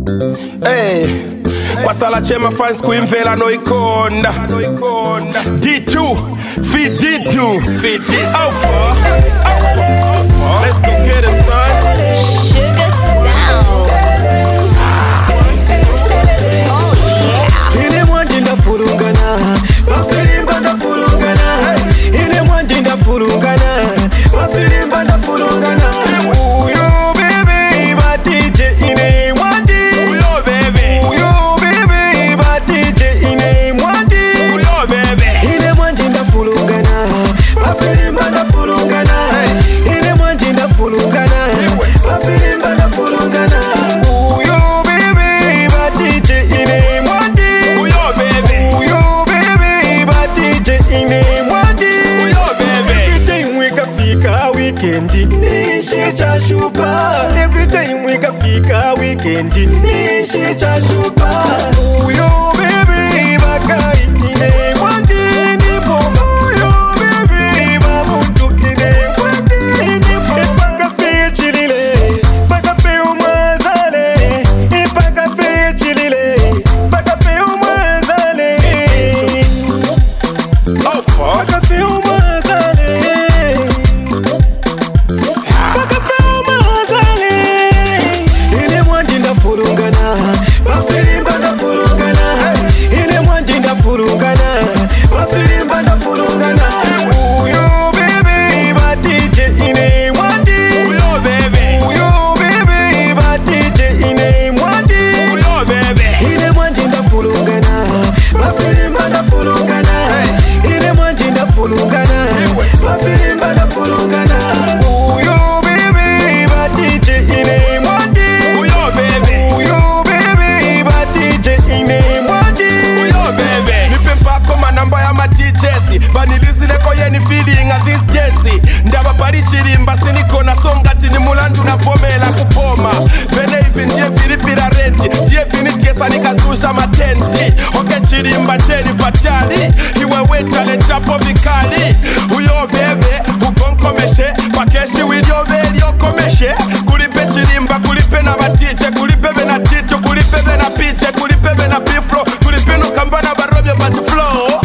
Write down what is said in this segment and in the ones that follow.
Hey, kwasala chema fans kuimvela no ikonda D2, feed D2, feed D2. Let's go get it, son. Sugar Sound. Oh yeah. Ine mwandinda furungana, bafirimba nda furungana. Ine mwandinda furungana, bafirimba nda furungana. Uyo baby, batije ine mwandi. Uyo baby, uyo baby, batije ine mwandi. Uyo baby, ine mwandinda furungana, bafirimba nda furungana. Ine mwandinda furungana, bafirimba nda furungana. Uyo baby, batije ine mwandi. Uyo baby, batije ine mwandi. Uyo baby. Every time we kafika weekend nishi cha shupa. Every time we kafika weekend nishi cha shupa. Uyo baby bakai ine mwandi nipo. Uyo baby bamuntu ine mwandi nipo. Ipaka fe chilile, ipaka fe umazale. Ipaka fe chilile, ipaka fe umazale. Oh fuck. Ipaka fe umazale. Ipaka fe umazale. Ine mwandinda furungana, bafirimba nda furungana. Ine mwandinda furungana, bafirimba nda furungana. Uyo baby batije ine mwandi. Uyo baby, Uyo baby batije ine mwandi. Uyo baby, Ine mwandinda furungana, bafirimba nda furungana. Ine mwandinda furungana, bafirimba nda furungana. Uyo baby batije ine mwandi. Uyo baby, Uyo baby batije ine mwandi. Uyo baby. Nipe mpako manamba ya ma DJs banilizileko yeni feeling at this jazzy. Ndaba pari chirimba sinikona songati ni mulandu na fomela kupoma. Vene hivi ndiye vilipira renti, ndiye vini tiesa nikazusha matenti. Oke chirimba cheni pachali, iwe wetale chapo vikali. Uyo bebe, ukonkomeshe, pakeshi wilio veli okomeshe. Kulipe chirimba, kulipe na batije, kulipe vena tito, kulipe vena piche, kulipe vena biflo, kulipe no kambana barobyo bati flow.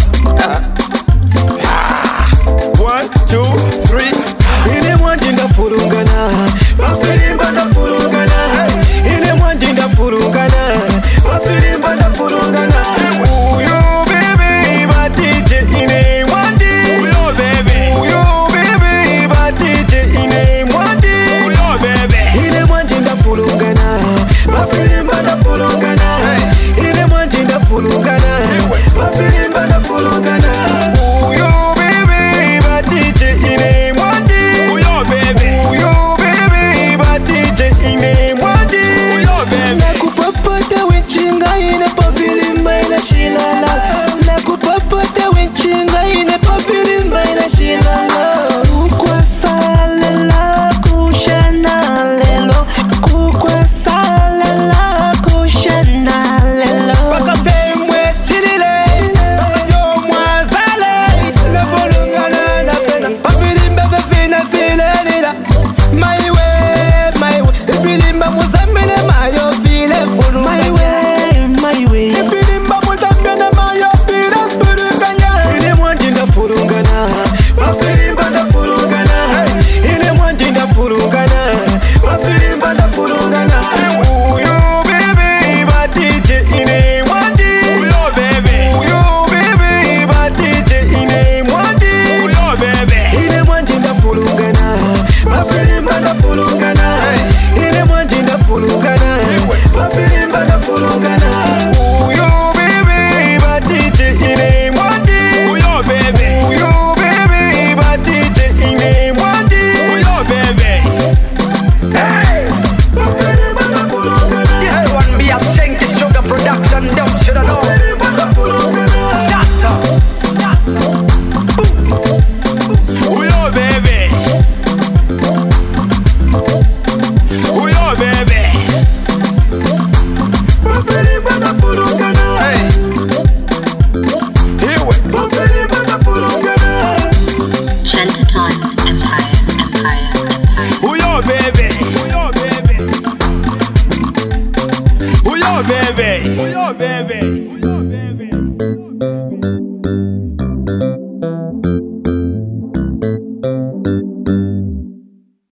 1, 2, 3. Ine mwandinda furungana, bafirimba nda furungana. Ine mwandinda furungana, bafirimba nda furungana. Uyo baby batije ine mwandi. Uyo baby, Uyo baby batije ine mwandi. Uyo baby, Ine mwandinda furungana, bafirimba nda furungana. Ine mwandinda furungana, bafirimba nda furungana. Uyo baby batije ine mwandi. Uyo baby, Uyo baby batije ine mwandi. Uyo baby. Nakupapata winchinga ine pafilimba ina shilala. Nakupapata winchinga ine pafilimba ina shilala. Kukwa salela kushana lelo. Kukwa salela kushana lelo. Baka femwe chilile, baka fyomwa zale. Na volungana na pena, pafilimba vefina filelila. My way, ifilimba muzambene mayo file fulu. My way, ifilimba muzambene mayo file furunganya. Ine mwandinda furungana, bafilimba nda furungana. Ine mwandinda furungana, bafilimba nda furungana. Uyo baby batije ine mwandi. Uyo baby, Uyo baby batije ine mwandi. Uyo baby, Ine mwandinda furungana, bafilimba nda furungana. Ine mwandinda furungana, bafilimba nda furungana. Uyo baby batije ine mwandi. Uyo baby, Uyo baby batije ine mwandi. Uyo baby. Bafilimba nda furungana. This one be a Shanky Sugar production, them shoulda know. Bafilimba nda furungana. Shut up. Uyo baby, Uyo baby. Bafilimba Yo, baby.